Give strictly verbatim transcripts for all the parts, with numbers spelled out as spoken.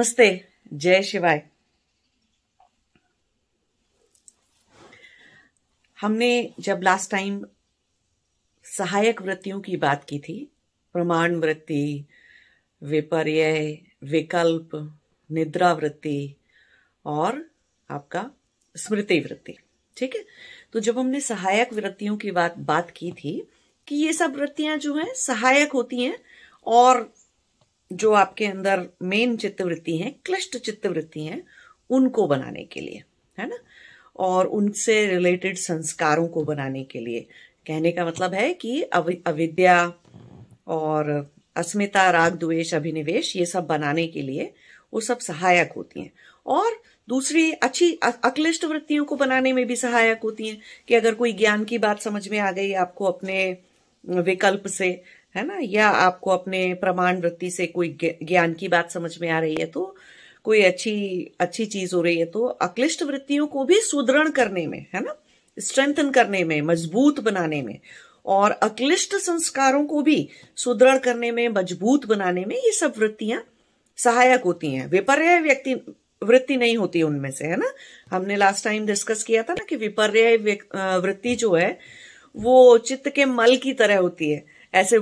नमस्ते, जय शिवाय। हमने जब लास्ट टाइम सहायक वृत्तियों की बात की थी, प्रमाण वृत्ति, विपर्य, विकल्प, निद्रा वृत्ति और आपका स्मृति वृत्ति, ठीक है। तो जब हमने सहायक वृत्तियों की बात बात की थी कि ये सब वृत्तियां जो हैं सहायक होती हैं और जो आपके अंदर मेन चित्तवृत्ति हैं, क्लिष्ट चित्तवृत्ति हैं, उनको बनाने के लिए, है ना, और उनसे रिलेटेड संस्कारों को बनाने के लिए। कहने का मतलब है कि अविद्या और अस्मिता, राग, द्वेष, अभिनिवेश, ये सब बनाने के लिए वो सब सहायक होती हैं। और दूसरी अच्छी अक्लिष्ट वृत्तियों को बनाने में भी सहायक होती हैं कि अगर कोई ज्ञान की बात समझ में आ गई आपको अपने विकल्प से, है ना, या आपको अपने प्रमाण वृत्ति से कोई ज्ञान की बात समझ में आ रही है, तो कोई अच्छी अच्छी चीज हो रही है, तो अक्लिष्ट वृत्तियों को भी सुदृढ़ करने में, है ना, स्ट्रेंथन करने में, मजबूत बनाने में, और अक्लिष्ट संस्कारों को भी सुदृढ़ करने में, मजबूत बनाने में ये सब वृत्तियां सहायक होती हैं। विपर्य व्यक्ति वृत्ति नहीं होती उनमें से, है ना। हमने लास्ट टाइम डिस्कस किया था ना कि विपर्य वृत्ति जो है वो चित्त के मल की तरह होती है। ऐसे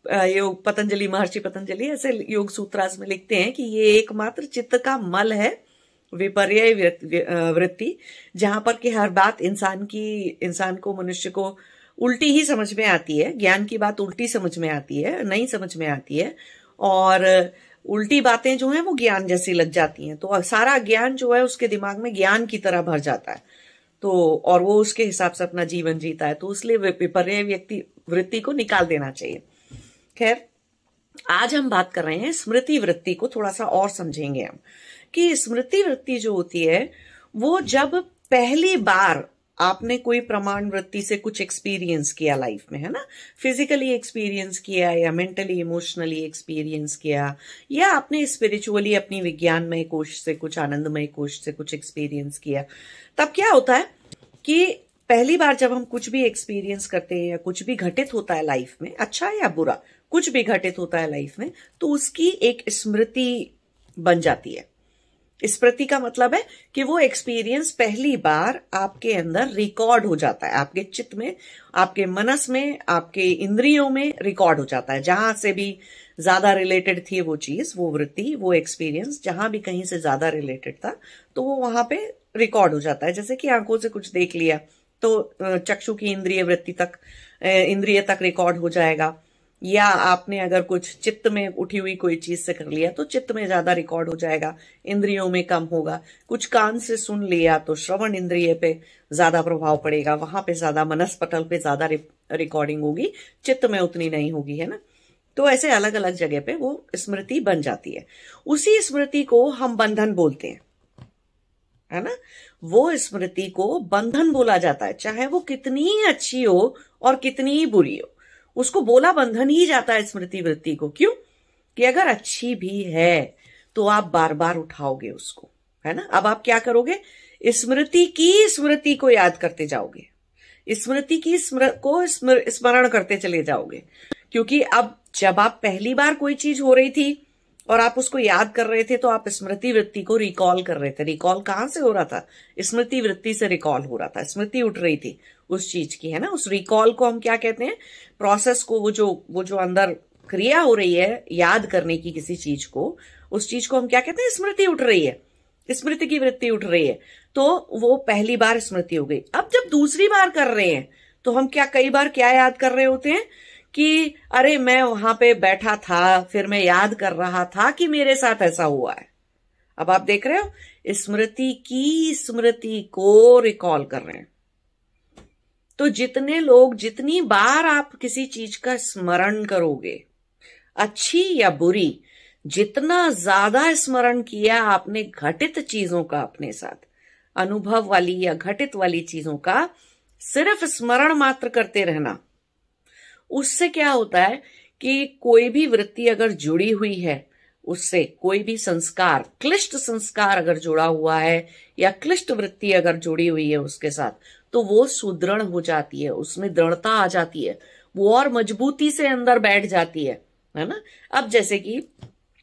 योग पतंजलि, महर्षि पतंजलि ऐसे योग सूत्रास में लिखते हैं कि ये एकमात्र चित्त का मल है, विपर्य वृत्ति, जहां पर कि हर बात इंसान की इंसान को, मनुष्य को उल्टी ही समझ में आती है। ज्ञान की बात उल्टी समझ में आती है, नहीं समझ में आती है, और उल्टी बातें जो हैं वो ज्ञान जैसी लग जाती हैं। तो सारा ज्ञान जो है उसके दिमाग में ज्ञान की तरह भर जाता है, तो और वो उसके हिसाब से अपना जीवन जीता है। तो इसलिए विपर्य व्यक्ति वृत्ति को निकाल देना चाहिए। खैर, आज हम बात कर रहे हैं स्मृति वृत्ति को, थोड़ा सा और समझेंगे हम कि स्मृति वृत्ति जो होती है वो जब पहली बार आपने कोई प्रमाण वृत्ति से कुछ एक्सपीरियंस किया लाइफ में, है ना, फिजिकली एक्सपीरियंस किया या मेंटली इमोशनली एक्सपीरियंस किया, या आपने स्पिरिचुअली अपनी विज्ञानमय कोश से कुछ, आनंदमय कोश से कुछ एक्सपीरियंस किया, तब क्या होता है कि पहली बार जब हम कुछ भी एक्सपीरियंस करते हैं या कुछ भी घटित होता है लाइफ में, अच्छा या बुरा, कुछ भी घटित होता है लाइफ में, तो उसकी एक स्मृति बन जाती है। स्मृति का मतलब है कि वो एक्सपीरियंस पहली बार आपके अंदर रिकॉर्ड हो जाता है, आपके चित्त में, आपके मनस में, आपके इंद्रियों में रिकॉर्ड हो जाता है। जहां से भी ज्यादा रिलेटेड थी वो चीज, वो वृत्ति, वो एक्सपीरियंस, जहां भी कहीं से ज्यादा रिलेटेड था, तो वो वहां पे रिकॉर्ड हो जाता है। जैसे कि आंखों से कुछ देख लिया तो चक्षु की इंद्रिय वृत्ति तक, इंद्रिय तक रिकॉर्ड हो जाएगा, या आपने अगर कुछ चित्त में उठी हुई कोई चीज से कर लिया तो चित्त में ज्यादा रिकॉर्ड हो जाएगा, इंद्रियों में कम होगा। कुछ कान से सुन लिया तो श्रवण इंद्रिय पे ज्यादा प्रभाव पड़ेगा, वहां पे ज्यादा, मनस्पटल पे ज्यादा रिकॉर्डिंग होगी, चित्त में उतनी नहीं होगी, है ना। तो ऐसे अलग अलग जगह पे वो स्मृति बन जाती है। उसी स्मृति को हम बंधन बोलते हैं, है ना। वो स्मृति को बंधन बोला जाता है, चाहे वो कितनी अच्छी हो और कितनी बुरी हो, उसको बोला बंधन ही जाता है स्मृति वृत्ति को। क्यों? कि अगर अच्छी भी है तो आप बार बार उठाओगे उसको, है ना। अब आप क्या करोगे? स्मृति की स्मृति को याद करते जाओगे, स्मृति की स्मृ को स्मरण करते चले जाओगे, क्योंकि अब जब आप पहली बार कोई चीज हो रही थी और आप उसको याद कर रहे थे तो आप स्मृति वृत्ति को रिकॉल कर रहे थे। रिकॉल कहां से हो रहा था? स्मृति वृत्ति से रिकॉल हो रहा था, स्मृति उठ रही थी उस चीज की, है ना। उस रिकॉल को हम क्या कहते हैं? प्रोसेस को, वो जो वो जो अंदर क्रिया हो रही है याद करने की किसी चीज को, उस चीज को हम क्या कहते हैं? स्मृति उठ रही है, स्मृति की वृत्ति उठ रही है, तो वो पहली बार स्मृति हो गई। अब जब दूसरी बार कर रहे हैं तो हम क्या कई बार क्या याद कर रहे होते हैं कि अरे मैं वहां पे बैठा था, फिर मैं याद कर रहा था कि मेरे साथ ऐसा हुआ है। अब आप देख रहे हो, स्मृति की स्मृति को रिकॉल कर रहे हैं। तो जितने लोग, जितनी बार आप किसी चीज का स्मरण करोगे, अच्छी या बुरी, जितना ज्यादा स्मरण किया आपने घटित चीजों का अपने साथ, अनुभव वाली या घटित वाली चीजों का सिर्फ स्मरण मात्र करते रहना, उससे क्या होता है कि कोई भी वृत्ति अगर जुड़ी हुई है, उससे कोई भी संस्कार, क्लिष्ट संस्कार अगर जुड़ा हुआ है या क्लिष्ट वृत्ति अगर जुड़ी हुई है उसके साथ, तो वो सुदृढ़ हो जाती है, उसमें दृढ़ता आ जाती है, वो और मजबूती से अंदर बैठ जाती है, है ना। अब जैसे कि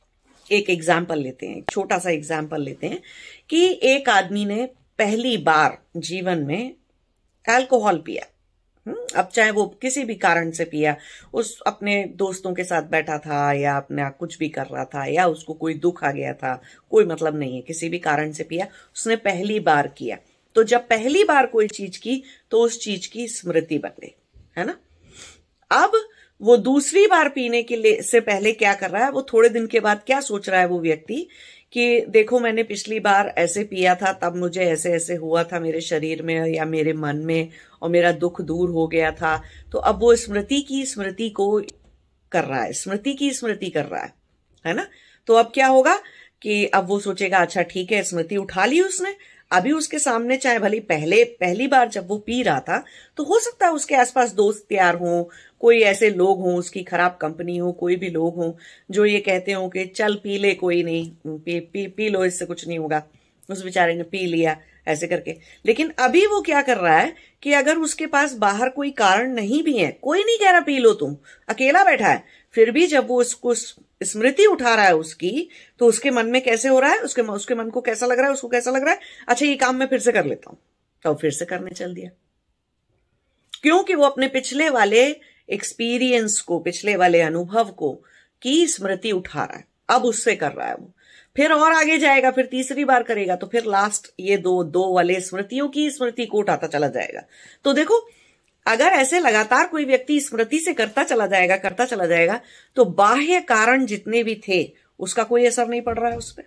एक एग्जाम्पल लेते हैं, एक छोटा सा एग्जाम्पल लेते हैं कि एक आदमी ने पहली बार जीवन में अल्कोहल पिया। अब चाहे वो किसी भी कारण से पिया, उस अपने दोस्तों के साथ बैठा था या अपना कुछ भी कर रहा था या उसको कोई दुख आ गया था, कोई मतलब नहीं है, किसी भी कारण से पिया, उसने पहली बार किया। तो जब पहली बार कोई चीज की तो उस चीज की स्मृति बन गई, है ना। अब वो दूसरी बार पीने के लिए से पहले क्या कर रहा है, वो थोड़े दिन के बाद क्या सोच रहा है वो व्यक्ति कि देखो मैंने पिछली बार ऐसे पिया था, तब मुझे ऐसे ऐसे हुआ था मेरे शरीर में या मेरे मन में, और मेरा दुख दूर हो गया था। तो अब वो स्मृति की स्मृति को कर रहा है, स्मृति की स्मृति कर रहा है, है ना। तो अब क्या होगा कि अब वो सोचेगा अच्छा ठीक है, स्मृति उठा ली उसने, अभी उसके सामने चाहे भली पहले पहली बार जब वो पी रहा था तो हो सकता है उसके आसपास दोस्त यार हों, कोई ऐसे लोग हों, उसकी खराब कंपनी हो, कोई भी लोग हों जो ये कहते हो कि चल पी ले, कोई नहीं, पी पी पी लो, इससे कुछ नहीं होगा। उस बेचारे ने पी लिया ऐसे करके। लेकिन अभी वो क्या कर रहा है कि अगर उसके पास बाहर कोई कारण नहीं भी है, कोई नहीं कह रहा पी लो, तुम अकेला बैठा है, फिर भी जब वो उसको स्मृति उठा रहा है उसकी, तो उसके मन में कैसे हो रहा है, उसके उसके मन को कैसा लग रहा है, उसको कैसा लग रहा है, अच्छा ये काम मैं फिर से कर लेता हूं, तो फिर से करने चल दिया। क्योंकि वो अपने पिछले वाले एक्सपीरियंस को, पिछले वाले अनुभव को की स्मृति उठा रहा है, अब उससे कर रहा है वो। फिर और आगे जाएगा, फिर तीसरी बार करेगा, तो फिर लास्ट ये दो दो वाले स्मृतियों की स्मृति को उठाता चला जाएगा। तो देखो, अगर ऐसे लगातार कोई व्यक्ति स्मृति से करता चला जाएगा करता चला जाएगा तो बाह्य कारण जितने भी थे उसका कोई असर नहीं पड़ रहा है उस पर,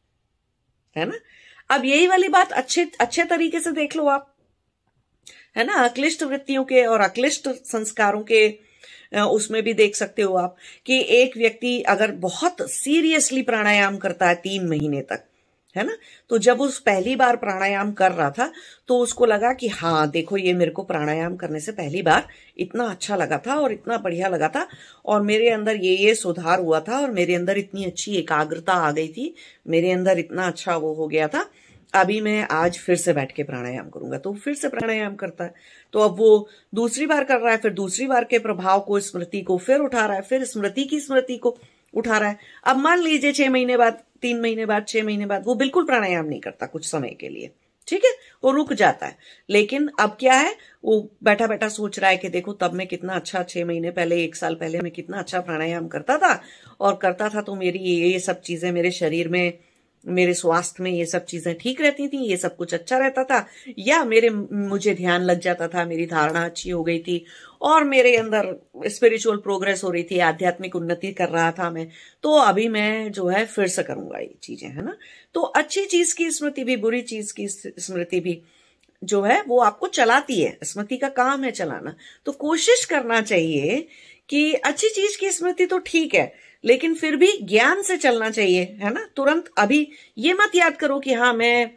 है ना। अब यही वाली बात अच्छे अच्छे तरीके से देख लो आप, है ना। अक्लिष्ट वृत्तियों के और अक्लिष्ट संस्कारों के उसमें भी देख सकते हो आप कि एक व्यक्ति अगर बहुत सीरियसली प्राणायाम करता है तीन महीने तक, है ना, तो जब उस पहली बार प्राणायाम कर रहा था तो उसको लगा कि हाँ देखो, ये मेरे को प्राणायाम करने से पहली बार इतना अच्छा लगा था और इतना बढ़िया लगा था और मेरे अंदर ये ये सुधार हुआ था और मेरे अंदर इतनी अच्छी एकाग्रता आ गई थी, मेरे अंदर इतना अच्छा वो हो गया था, अभी मैं आज फिर से बैठ के प्राणायाम करूंगा। तो फिर से प्राणायाम करता है। तो अब वो दूसरी बार कर रहा है, फिर दूसरी बार के प्रभाव को, स्मृति को फिर उठा रहा है, फिर स्मृति की स्मृति को उठा रहा है। अब मान लीजिए छह महीने बाद, तीन महीने बाद, छह महीने बाद वो बिल्कुल प्राणायाम नहीं करता कुछ समय के लिए, ठीक है, वो रुक जाता है। लेकिन अब क्या है, वो बैठा बैठा सोच रहा है कि देखो तब मैं कितना अच्छा, छह महीने पहले, एक साल पहले मैं कितना अच्छा प्राणायाम करता था और करता था तो मेरी ये सब चीजें मेरे शरीर में, मेरे स्वास्थ्य में ये सब चीजें ठीक रहती थी, ये सब कुछ अच्छा रहता था, या मेरे मुझे ध्यान लग जाता था, मेरी धारणा अच्छी हो गई थी और मेरे अंदर स्पिरिचुअल प्रोग्रेस हो रही थी, आध्यात्मिक उन्नति कर रहा था मैं। तो अभी मैं जो है फिर से करूंगा ये चीजें, है ना। तो अच्छी चीज की स्मृति भी, बुरी चीज की स्मृति भी जो है वो आपको चलाती है, स्मृति का काम है चलाना। तो कोशिश करना चाहिए कि अच्छी चीज की स्मृति तो ठीक है, लेकिन फिर भी ज्ञान से चलना चाहिए, है ना। तुरंत अभी ये मत याद करो कि हाँ मैं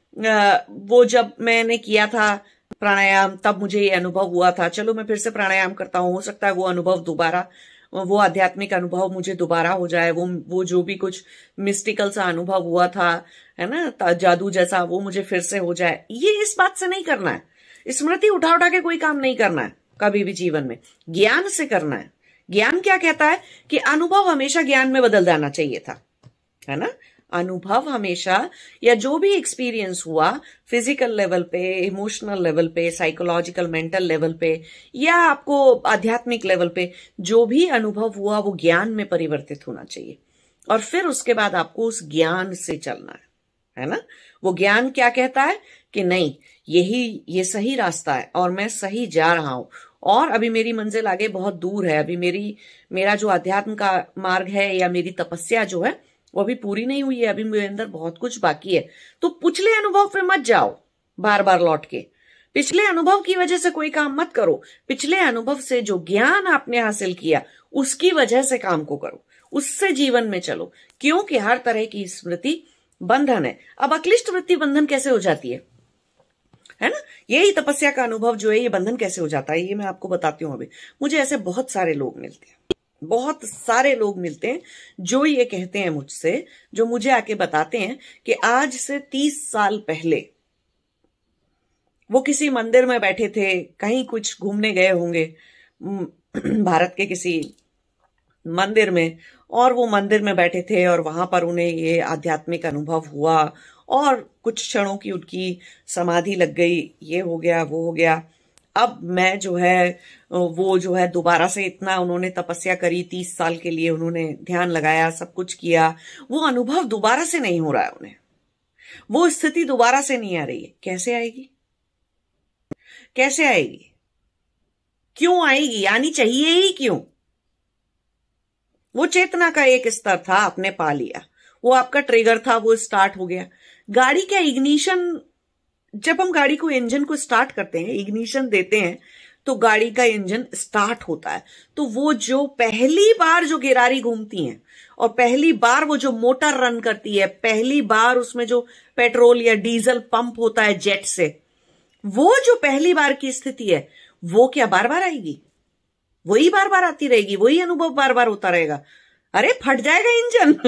आ, वो जब मैंने किया था प्राणायाम तब मुझे ये अनुभव हुआ था, चलो मैं फिर से प्राणायाम करता हूँ, हो सकता है वो अनुभव दोबारा, वो आध्यात्मिक अनुभव मुझे दोबारा हो जाए, वो वो जो भी कुछ मिस्टिकल सा अनुभव हुआ था, है ना, जादू जैसा, वो मुझे फिर से हो जाए। ये इस बात से नहीं करना है। स्मृति उठा उठा के कोई काम नहीं करना है कभी भी जीवन में, ज्ञान से करना है। ज्ञान क्या कहता है कि अनुभव हमेशा ज्ञान में बदल जाना चाहिए था, है ना। अनुभव हमेशा, या जो भी एक्सपीरियंस हुआ फिजिकल लेवल पे, इमोशनल लेवल पे, साइकोलॉजिकल मेंटल लेवल पे, या आपको आध्यात्मिक लेवल पे जो भी अनुभव हुआ वो ज्ञान में परिवर्तित होना चाहिए। और फिर उसके बाद आपको उस ज्ञान से चलना है, है ना। वो ज्ञान क्या कहता है कि नहीं, यही ये सही रास्ता है और मैं सही जा रहा हूं और अभी मेरी मंजिल आगे बहुत दूर है, अभी मेरी मेरा जो अध्यात्म का मार्ग है या मेरी तपस्या जो है वो अभी पूरी नहीं हुई है, अभी मेरे अंदर बहुत कुछ बाकी है। तो पिछले अनुभव पे मत जाओ बार बार लौट के, पिछले अनुभव की वजह से कोई काम मत करो, पिछले अनुभव से जो ज्ञान आपने हासिल किया उसकी वजह से काम को करो, उससे जीवन में चलो, क्योंकि हर तरह की स्मृति बंधन है। अब अक्लिष्ट वृत्ति बंधन कैसे हो जाती है, है ना, यही तपस्या का अनुभव जो है ये बंधन कैसे हो जाता है, ये मैं आपको बताती हूँ। अभी मुझे ऐसे बहुत सारे लोग मिलते हैं, बहुत सारे लोग मिलते हैं जो ये कहते हैं मुझसे, जो मुझे आके बताते हैं कि आज से तीस साल पहले वो किसी मंदिर में बैठे थे, कहीं कुछ घूमने गए होंगे भारत के किसी मंदिर में, और वो मंदिर में बैठे थे और वहां पर उन्हें ये आध्यात्मिक अनुभव हुआ और कुछ क्षणों की उनकी समाधि लग गई, ये हो गया वो हो गया। अब मैं जो है वो जो है दोबारा से इतना उन्होंने तपस्या करी, तीस साल के लिए उन्होंने ध्यान लगाया, सब कुछ किया, वो अनुभव दोबारा से नहीं हो रहा है उन्हें, वो स्थिति दोबारा से नहीं आ रही है। कैसे आएगी? कैसे आएगी? क्यों आएगी? आनी चाहिए ही क्यों? वो चेतना का एक स्तर था, आपने पा लिया, वो आपका ट्रिगर था, वो स्टार्ट हो गया। गाड़ी का इग्निशन, जब हम गाड़ी को इंजन को स्टार्ट करते हैं, इग्निशन देते हैं, तो गाड़ी का इंजन स्टार्ट होता है। तो वो जो पहली बार जो गिरारी घूमती हैं और पहली बार वो जो मोटर रन करती है, पहली बार उसमें जो पेट्रोल या डीजल पंप होता है जेट से, वो जो पहली बार की स्थिति है, वो क्या बार बार आएगी? वही बार बार आती रहेगी, वही अनुभव बार बार होता रहेगा। अरे फट जाएगा इंजन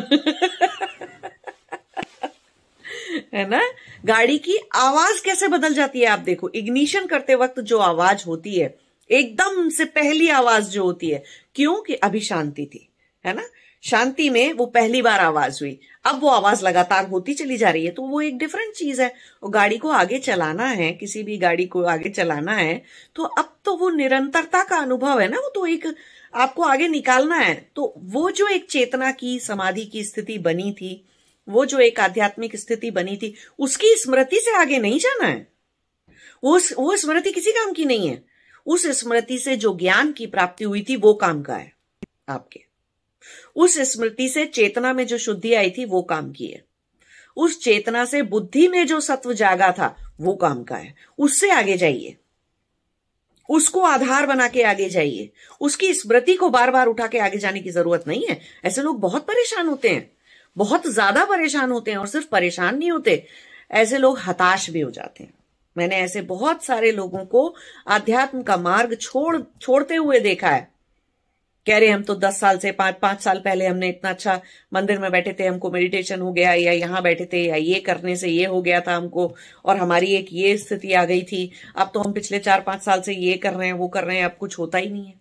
है ना। गाड़ी की आवाज कैसे बदल जाती है आप देखो, इग्निशन करते वक्त जो आवाज होती है, एकदम से पहली आवाज जो होती है, क्योंकि अभी शांति थी, है ना, शांति में वो पहली बार आवाज हुई, अब वो आवाज लगातार होती चली जा रही है, तो वो एक डिफरेंट चीज है। वो गाड़ी को आगे चलाना है, किसी भी गाड़ी को आगे चलाना है, तो अब तो वो निरंतरता का अनुभव है ना, वो तो एक आपको आगे निकालना है। तो वो जो एक चेतना की समाधि की स्थिति बनी थी, वो जो एक आध्यात्मिक स्थिति बनी थी, उसकी स्मृति से आगे नहीं जाना है। वो वो स्मृति किसी काम की नहीं है। उस स्मृति से जो ज्ञान की प्राप्ति हुई थी वो काम का है आपके। उस स्मृति से चेतना में जो शुद्धि आई थी वो काम की है। उस चेतना से बुद्धि में जो सत्व जागा था वो काम का है। उससे आगे जाइए, उसको आधार बना के आगे जाइए। उसकी स्मृति को बार बार उठा के आगे जाने की जरूरत नहीं है। ऐसे लोग बहुत परेशान होते हैं, बहुत ज्यादा परेशान होते हैं, और सिर्फ परेशान नहीं होते, ऐसे लोग हताश भी हो जाते हैं। मैंने ऐसे बहुत सारे लोगों को अध्यात्म का मार्ग छोड़ छोड़ते हुए देखा है। कह रहे हम तो दस साल से पांच पांच साल पहले हमने इतना अच्छा मंदिर में बैठे थे, हमको मेडिटेशन हो गया, या यहाँ बैठे थे, या ये करने से ये हो गया था हमको, और हमारी एक ये स्थिति आ गई थी, अब तो हम पिछले चार पांच साल से ये कर रहे हैं वो कर रहे हैं, अब कुछ होता ही नहीं है।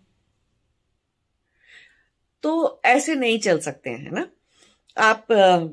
तो ऐसे नहीं चल सकते हैं ना। आप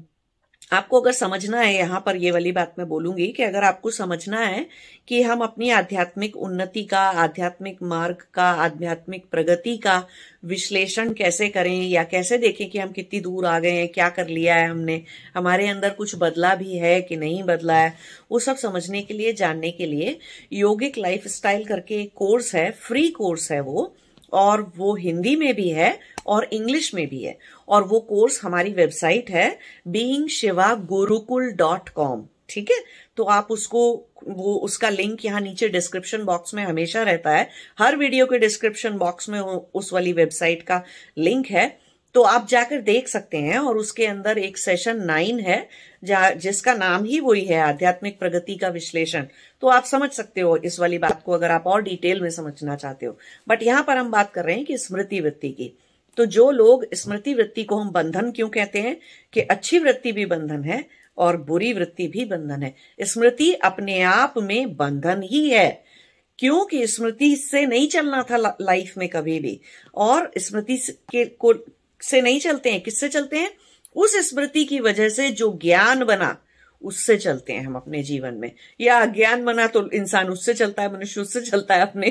आपको अगर समझना है, यहां पर ये वाली बात मैं बोलूंगी कि अगर आपको समझना है कि हम अपनी आध्यात्मिक उन्नति का, आध्यात्मिक मार्ग का, आध्यात्मिक प्रगति का विश्लेषण कैसे करें, या कैसे देखें कि हम कितनी दूर आ गए हैं, क्या कर लिया है हमने, हमारे अंदर कुछ बदला भी है कि नहीं बदला है, वो सब समझने के लिए, जानने के लिए योगिक लाइफस्टाइल करके एक कोर्स है, फ्री कोर्स है वो, और वो हिंदी में भी है और इंग्लिश में भी है। और वो कोर्स हमारी वेबसाइट है being Shiva Gurukul dot com. ठीक है, तो आप उसको, वो उसका लिंक यहाँ नीचे डिस्क्रिप्शन बॉक्स में हमेशा रहता है। हर वीडियो के डिस्क्रिप्शन बॉक्स में उस वाली वेबसाइट का लिंक है, तो आप जाकर देख सकते हैं। और उसके अंदर एक सेशन नाइन है जिसका नाम ही वही है, आध्यात्मिक प्रगति का विश्लेषण। तो आप समझ सकते हो इस वाली बात को, अगर आप और डिटेल में समझना चाहते हो। बट यहां पर हम बात कर रहे हैं कि स्मृति वृत्ति की। तो जो लोग, स्मृति वृत्ति को हम बंधन क्यों कहते हैं, कि अच्छी वृत्ति भी बंधन है और बुरी वृत्ति भी बंधन है। स्मृति अपने आप में बंधन ही है, क्योंकि स्मृति से नहीं चलना था लाइफ में कभी भी। और स्मृति के को से नहीं चलते हैं, किससे चलते हैं? उस स्मृति की वजह से जो ज्ञान बना उससे चलते हैं हम अपने जीवन में। या अज्ञान बना तो इंसान उससे चलता है, मनुष्य उससे चलता है अपने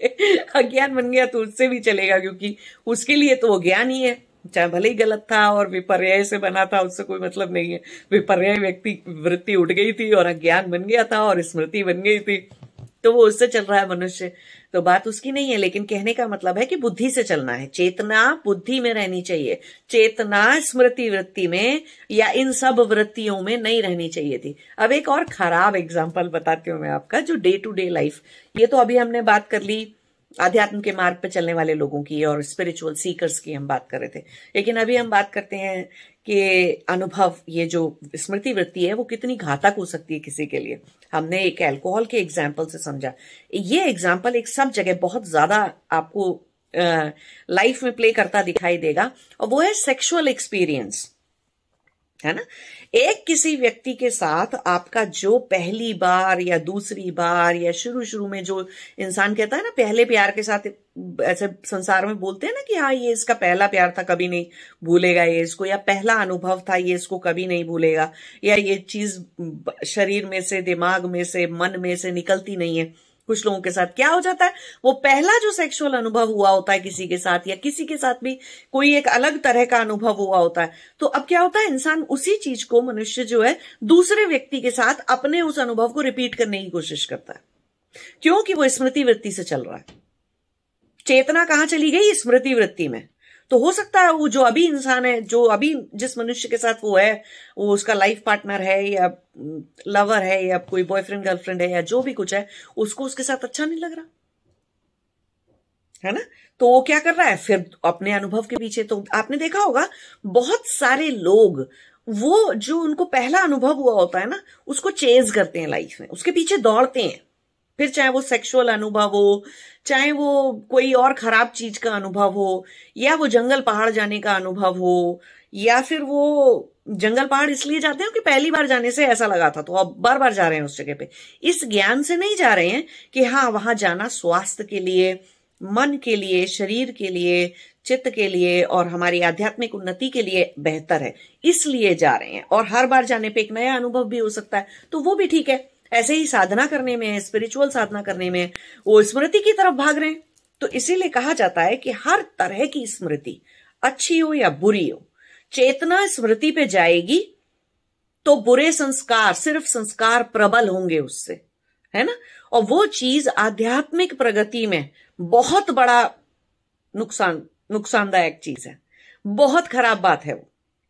अज्ञान बन गया तो उससे भी चलेगा, क्योंकि उसके लिए तो वो ज्ञान ही है, चाहे भले ही गलत था और विपर्यय से बना था, उससे कोई मतलब नहीं है। विपर्यय व्यक्ति वृत्ति उठ गई थी और अज्ञान बन गया था और स्मृति बन गई थी, तो वो उससे चल रहा है मनुष्य। तो बात उसकी नहीं है, लेकिन कहने का मतलब है कि बुद्धि से चलना है। चेतना बुद्धि में रहनी चाहिए, चेतना स्मृति वृत्ति में या इन सब वृत्तियों में नहीं रहनी चाहिए थी। अब एक और खराब एग्जांपल बताती हूं मैं आपका, जो डे टू डे लाइफ, ये तो अभी हमने बात कर ली आध्यात्म के मार्ग पे चलने वाले लोगों की और स्पिरिचुअल सीकर्स की हम बात कर रहे थे, लेकिन अभी हम बात करते हैं कि अनुभव, ये जो स्मृति वृत्ति है वो कितनी घातक हो सकती है किसी के लिए। हमने एक अल्कोहल के एग्जाम्पल से समझा, ये एग्जाम्पल एक सब जगह बहुत ज्यादा आपको लाइफ में प्ले करता दिखाई देगा, और वो है सेक्सुअल एक्सपीरियंस। है ना। एक किसी व्यक्ति के साथ आपका जो पहली बार या दूसरी बार या शुरू शुरू में जो इंसान कहता है ना पहले प्यार के साथ, ऐसे संसार में बोलते हैं ना कि हाँ ये इसका पहला प्यार था, कभी नहीं भूलेगा ये इसको, या पहला अनुभव था ये इसको कभी नहीं भूलेगा, या ये चीज शरीर में से, दिमाग में से, मन में से निकलती नहीं है। कुछ लोगों के साथ क्या हो जाता है, वो पहला जो सेक्सुअल अनुभव हुआ होता है किसी के साथ, या किसी के साथ भी कोई एक अलग तरह का अनुभव हुआ होता है, तो अब क्या होता है, इंसान उसी चीज को, मनुष्य जो है, दूसरे व्यक्ति के साथ अपने उस अनुभव को रिपीट करने की कोशिश करता है, क्योंकि वो स्मृति वृत्ति से चल रहा है। चेतना कहां चली गई, स्मृति वृत्ति में। तो हो सकता है वो जो अभी इंसान है, जो अभी जिस मनुष्य के साथ वो है, वो उसका लाइफ पार्टनर है या लवर है या कोई बॉयफ्रेंड गर्लफ्रेंड है या जो भी कुछ है, उसको उसके साथ अच्छा नहीं लग रहा है ना। तो वो क्या कर रहा है फिर अपने अनुभव के पीछे। तो आपने देखा होगा बहुत सारे लोग वो जो उनको पहला अनुभव हुआ होता है ना, उसको चेज करते हैं लाइफ में, उसके पीछे दौड़ते हैं। फिर चाहे वो सेक्सुअल अनुभव हो, चाहे वो कोई और खराब चीज का अनुभव हो, या वो जंगल पहाड़ जाने का अनुभव हो, या फिर वो जंगल पहाड़ इसलिए जाते हैं कि पहली बार जाने से ऐसा लगा था तो अब बार बार जा रहे हैं उस जगह पे। इस ज्ञान से नहीं जा रहे हैं कि हाँ वहां जाना स्वास्थ्य के लिए, मन के लिए, शरीर के लिए, चित्त के लिए और हमारी आध्यात्मिक उन्नति के लिए बेहतर है, इसलिए जा रहे हैं। और हर बार जाने पे एक नया अनुभव भी हो सकता है, तो वो भी ठीक है। ऐसे ही साधना करने में, स्पिरिचुअल साधना करने में वो स्मृति की तरफ भाग रहे हैं। तो इसीलिए कहा जाता है कि हर तरह की स्मृति, अच्छी हो या बुरी हो, चेतना स्मृति पे जाएगी तो बुरे संस्कार, सिर्फ संस्कार प्रबल होंगे उससे, है ना। और वो चीज आध्यात्मिक प्रगति में बहुत बड़ा नुकसान नुकसानदायक चीज है, बहुत खराब बात है वो।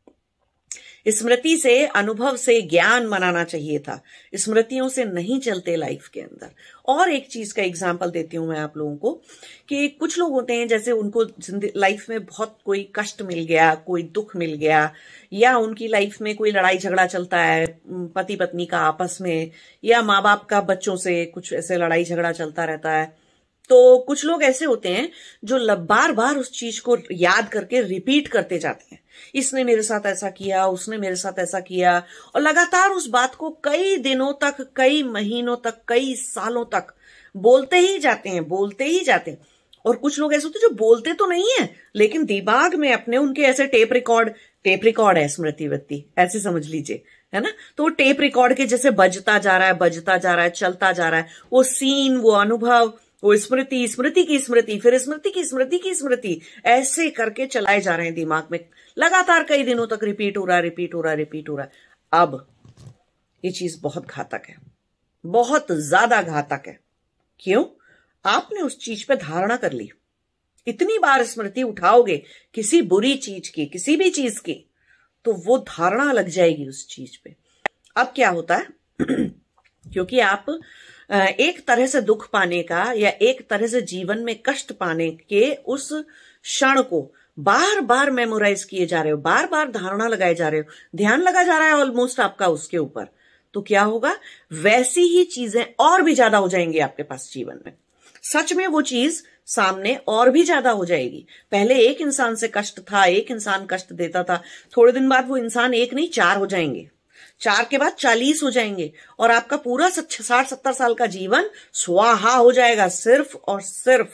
स्मृति से, अनुभव से ज्ञान मनाना चाहिए था, स्मृतियों से नहीं चलते लाइफ के अंदर। और एक चीज का एग्जांपल देती हूं मैं आप लोगों को कि कुछ लोग होते हैं जैसे उनको लाइफ में बहुत कोई कष्ट मिल गया, कोई दुख मिल गया, या उनकी लाइफ में कोई लड़ाई झगड़ा चलता है पति पत्नी का आपस में, या माँ बाप का बच्चों से कुछ ऐसे लड़ाई झगड़ा चलता रहता है। तो कुछ लोग ऐसे होते हैं जो बार बार उस चीज को याद करके रिपीट करते जाते हैं, इसने मेरे साथ ऐसा किया, उसने मेरे साथ ऐसा किया, और लगातार उस बात को कई दिनों तक, कई महीनों तक, कई सालों तक बोलते ही जाते हैं, बोलते ही जाते हैं। और कुछ लोग ऐसे होते हैं जो बोलते तो नहीं है लेकिन दिमाग में अपने उनके ऐसे टेप रिकॉर्ड, टेप रिकॉर्ड है स्मृति वृत्ति, ऐसे समझ लीजिए, है ना। तो वो टेप रिकॉर्ड के जैसे बजता जा रहा है, बजता जा रहा है, चलता जा रहा है, वो सीन, वो अनुभव, वो स्मृति, स्मृति की स्मृति, फिर स्मृति की स्मृति की स्मृति, ऐसे करके चलाए जा रहे हैं दिमाग में, लगातार कई दिनों तक रिपीट हो रहा है, रिपीट हो रहा है, रिपीट हो रहा है। अब ये चीज बहुत घातक है, बहुत ज्यादा घातक है। क्यों? आपने उस चीज पे धारणा कर ली। इतनी बार स्मृति उठाओगे किसी बुरी चीज की, किसी भी चीज की, तो वो धारणा लग जाएगी उस चीज पे। अब क्या होता है क्योंकि आप एक तरह से दुख पाने का या एक तरह से जीवन में कष्ट पाने के उस क्षण को बार बार मेमोराइज किए जा रहे हो, बार बार धारणा लगाए जा रहे हो, ध्यान लगा जा रहा है ऑलमोस्ट आपका उसके ऊपर, तो क्या होगा, वैसी ही चीजें और भी ज्यादा हो जाएंगी आपके पास जीवन में। सच में वो चीज सामने और भी ज्यादा हो जाएगी। पहले एक इंसान से कष्ट था, एक इंसान कष्ट देता था, थोड़े दिन बाद वो इंसान एक नहीं चार हो जाएंगे, चार के बाद चालीस हो जाएंगे, और आपका पूरा साठ सत्तर साल का जीवन स्वाहा हो जाएगा, सिर्फ और सिर्फ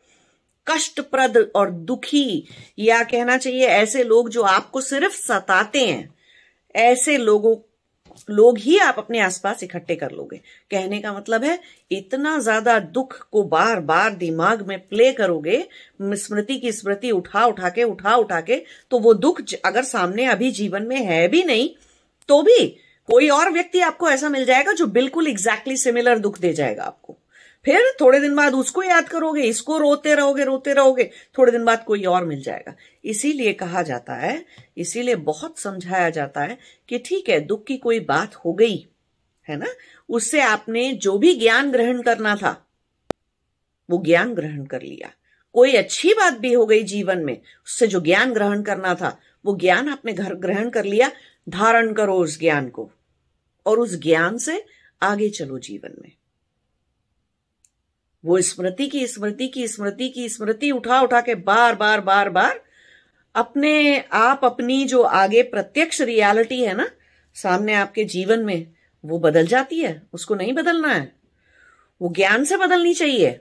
कष्टप्रद और दुखी, या कहना चाहिए ऐसे लोग जो आपको सिर्फ सताते हैं, ऐसे लोगों लोग ही आप अपने आसपास इकट्ठे कर लोगे। कहने का मतलब है इतना ज्यादा दुख को बार बार दिमाग में प्ले करोगे, स्मृति की स्मृति उठा उठा के उठा उठा के, तो वो दुख अगर सामने अभी जीवन में है भी नहीं तो भी कोई और व्यक्ति आपको ऐसा मिल जाएगा जो बिल्कुल एग्जैक्टली सिमिलर दुख दे जाएगा आपको। फिर थोड़े दिन बाद उसको याद करोगे, इसको रोते रहोगे रोते रहोगे, थोड़े दिन बाद कोई और मिल जाएगा। इसीलिए कहा जाता है, इसीलिए बहुत समझाया जाता है कि ठीक है, दुख की कोई बात हो गई है ना, उससे आपने जो भी ज्ञान ग्रहण करना था वो ज्ञान ग्रहण कर लिया। कोई अच्छी बात भी हो गई जीवन में, उससे जो ज्ञान ग्रहण करना था वो ज्ञान आपने घर ग्रहण कर लिया। धारण करो उस ज्ञान को और उस ज्ञान से आगे चलो जीवन में। वो स्मृति की स्मृति की स्मृति की स्मृति उठा उठा के बार बार बार बार अपने आप अपनी जो आगे प्रत्यक्ष रियलिटी है ना सामने आपके जीवन में, वो बदल जाती है। उसको नहीं बदलना है, वो ज्ञान से बदलनी चाहिए।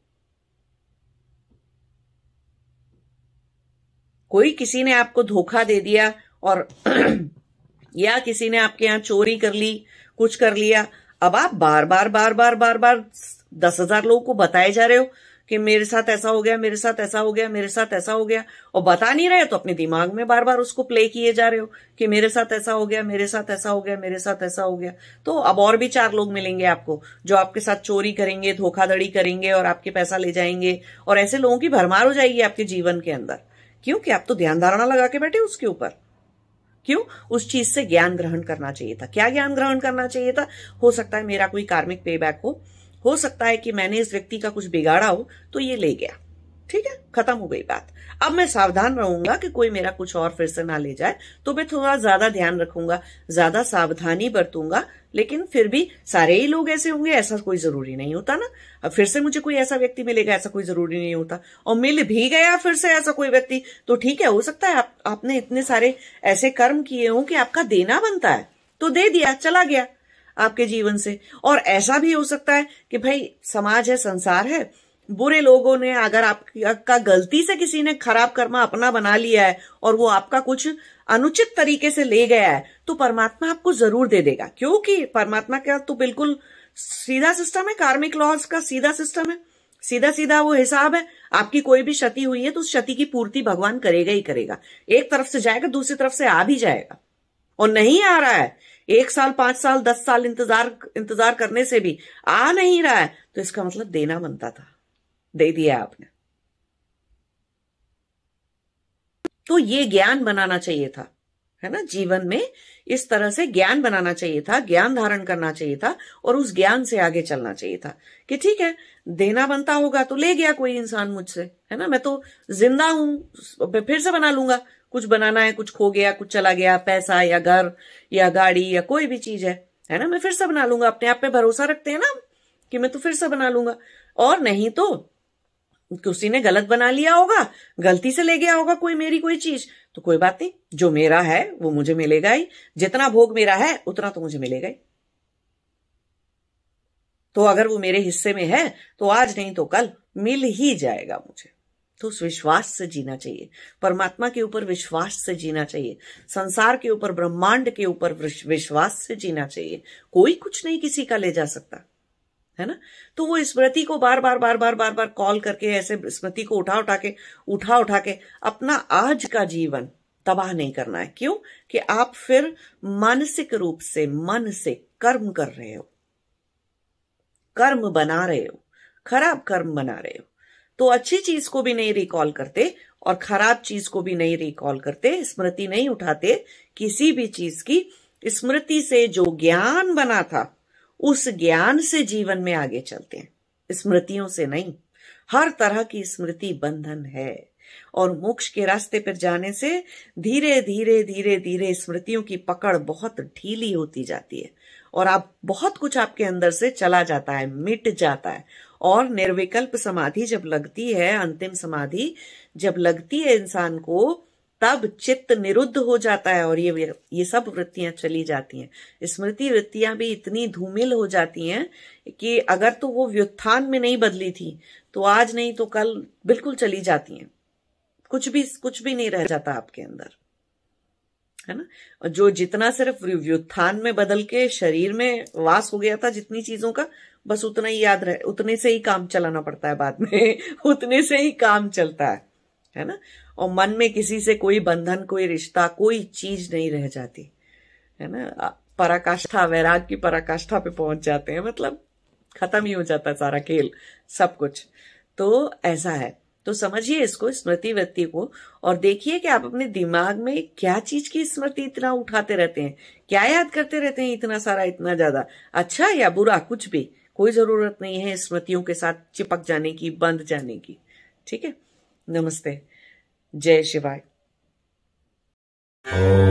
कोई किसी ने आपको धोखा दे दिया और या किसी ने आपके यहां चोरी कर ली, कुछ कर लिया, अब आप बार बार बार बार बार बार दस हजार लोगों को बताए जा रहे हो कि मेरे साथ ऐसा हो गया, मेरे साथ ऐसा हो गया, मेरे साथ ऐसा हो गया, और बता नहीं रहे तो अपने दिमाग में बार बार उसको प्ले किए जा रहे हो कि मेरे साथ ऐसा हो गया, मेरे साथ ऐसा हो गया, मेरे साथ ऐसा हो गया। तो अब और भी चार लोग मिलेंगे आपको जो आपके साथ चोरी करेंगे, धोखाधड़ी करेंगे और आपके पैसा ले जाएंगे, और ऐसे लोगों की भरमार हो जाएगी आपके जीवन के अंदर। क्यों? कि आप तो ध्यान धारणा लगा के बैठे उसके ऊपर। क्यों? उस चीज से ज्ञान ग्रहण करना चाहिए था। क्या ज्ञान ग्रहण करना चाहिए था? हो सकता है मेरा कोई कार्मिक पे बैक हो हो सकता है कि मैंने इस व्यक्ति का कुछ बिगाड़ा हो तो ये ले गया, ठीक है, खत्म हो गई बात। अब मैं सावधान रहूंगा कि कोई मेरा कुछ और फिर से ना ले जाए, तो मैं थोड़ा ज्यादा ध्यान रखूंगा, ज्यादा सावधानी बरतूंगा। लेकिन फिर भी सारे ही लोग ऐसे होंगे ऐसा कोई जरूरी नहीं होता ना। अब फिर से मुझे कोई ऐसा व्यक्ति मिलेगा ऐसा कोई जरूरी नहीं होता, और मिल भी गया फिर से ऐसा कोई व्यक्ति तो ठीक है, हो सकता है आप, आपने इतने सारे ऐसे कर्म किए हो कि आपका देना बनता है, तो दे दिया, चला गया आपके जीवन से। और ऐसा भी हो सकता है कि भाई समाज है, संसार है, बुरे लोगों ने अगर आपका गलती से किसी ने खराब कर्मा अपना बना लिया है और वो आपका कुछ अनुचित तरीके से ले गया है, तो परमात्मा आपको जरूर दे देगा। क्योंकि परमात्मा का तो बिल्कुल सीधा सिस्टम है, कार्मिक लॉज का सीधा सिस्टम है, सीधा सीधा वो हिसाब है। आपकी कोई भी क्षति हुई है तो उस क्षति की पूर्ति भगवान करेगा ही करेगा। एक तरफ से जाएगा, दूसरी तरफ से आ भी जाएगा। और नहीं आ रहा है, एक साल, पांच साल, दस साल इंतजार इंतजार करने से भी आ नहीं रहा है, तो इसका मतलब देना बनता था, दे दिया आपने। तो ये ज्ञान बनाना चाहिए था, है ना, जीवन में इस तरह से ज्ञान बनाना चाहिए था, ज्ञान धारण करना चाहिए था, और उस ज्ञान से आगे चलना चाहिए था कि ठीक है, देना बनता होगा तो ले गया कोई इंसान मुझसे, है ना, मैं तो जिंदा हूं, फिर से बना लूंगा। कुछ बनाना है, कुछ खो गया, कुछ चला गया, पैसा या घर या गाड़ी या कोई भी चीज है, है ना, मैं फिर से बना लूंगा। अपने आप पे भरोसा रखते हैं ना कि मैं तो फिर से बना लूंगा। और नहीं तो किसी ने गलत बना लिया होगा, गलती से ले गया होगा कोई मेरी कोई चीज, तो कोई बात नहीं, जो मेरा है वो मुझे मिलेगा ही, जितना भोग मेरा है उतना तो मुझे मिलेगा ही। तो अगर वो मेरे हिस्से में है तो आज नहीं तो कल मिल ही जाएगा मुझे। तो उस विश्वास से जीना चाहिए, परमात्मा के ऊपर विश्वास से जीना चाहिए, संसार के ऊपर, ब्रह्मांड के ऊपर विश्वास से जीना चाहिए। कोई कुछ नहीं किसी का ले जा सकता, है ना। तो वो स्मृति को बार बार बार बार बार बार कॉल करके, ऐसे स्मृति को उठा उठा के उठा उठा के अपना आज का जीवन तबाह नहीं करना है। क्यों? कि आप फिर मानसिक रूप से, मन से कर्म कर रहे हो, कर्म बना रहे हो, खराब कर्म बना रहे हो। तो अच्छी चीज को भी नहीं रिकॉल करते और खराब चीज को भी नहीं रिकॉल करते, स्मृति नहीं उठाते किसी भी चीज की। स्मृति से जो ज्ञान बना था उस ज्ञान से जीवन में आगे चलते हैं, स्मृतियों से नहीं। हर तरह की स्मृति बंधन है, और मोक्ष के रास्ते पर जाने से धीरे धीरे धीरे धीरे स्मृतियों की पकड़ बहुत ढीली होती जाती है, और आप बहुत कुछ आपके अंदर से चला जाता है, मिट जाता है। और निर्विकल्प समाधि जब लगती है, अंतिम समाधि जब लगती है इंसान को, तब चित्त निरुद्ध हो जाता है और ये ये सब वृत्तियां चली जाती हैं। स्मृति वृत्तियां भी इतनी धूमिल हो जाती हैं कि अगर तो वो व्युत्थान में नहीं बदली थी तो आज नहीं तो कल बिल्कुल चली जाती हैं, कुछ भी कुछ भी नहीं रह जाता आपके अंदर, है ना। और जो जितना सिर्फ व्युत्थान में बदल के शरीर में वास हो गया था जितनी चीजों का, बस उतना ही याद रहे, उतने से ही काम चलाना पड़ता है बाद में उतने से ही काम चलता है, है ना। और मन में किसी से कोई बंधन, कोई रिश्ता, कोई चीज नहीं रह जाती, है ना। पराकाष्ठा, वैराग की पराकाष्ठा पे पहुंच जाते हैं, मतलब खत्म ही हो जाता है सारा खेल, सब कुछ। तो ऐसा है, तो समझिए इसको, स्मृति वृत्ति को, और देखिए कि आप अपने दिमाग में क्या चीज की स्मृति इतना उठाते रहते हैं, क्या याद करते रहते हैं इतना सारा, इतना ज्यादा, अच्छा या बुरा, कुछ भी। कोई जरूरत नहीं है स्मृतियों के साथ चिपक जाने की, बंध जाने की, ठीक है। नमस्ते, जय शिवाय।